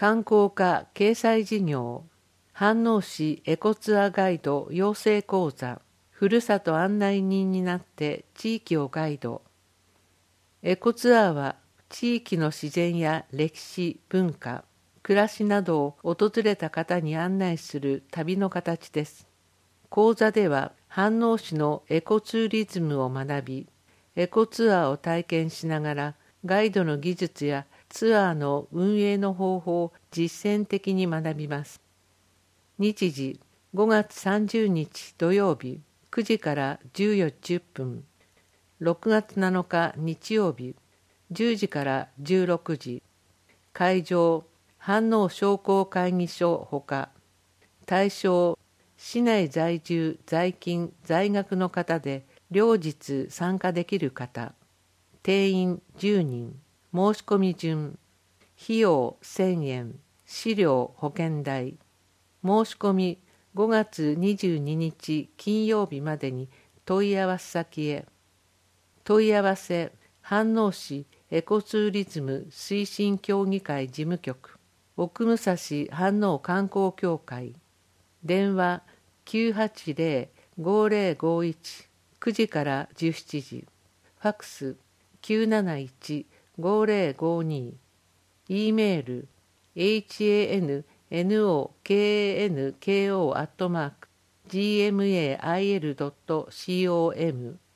観光課掲載事業、飯能市エコツアーガイド養成講座、ふるさと案内人になって地域をガイド。エコツアーは地域の自然や歴史、文化、暮らしなどを訪れた方に案内する旅の形です。講座では飯能市のエコツーリズムを学び、エコツアーを体験しながらガイドの技術やツアーの運営の方法を実践的に学びます。日時5月30日土曜日9時から14時10分、6月7日日曜日10時から16時、会場飯能商工会議所ほか、対象市内在住在勤在学の方で両日参加できる方、定員10人、申し込み順、費用1000円、資料保険代、申し込み5月22日金曜日までに問い合わせ先へ。問い合わせ飯能市エコツーリズム推進協議会事務局、奥武蔵飯能観光協会、電話980-5051 9時から17時、ファックス971-5052、E メール hannokanko@gmail.com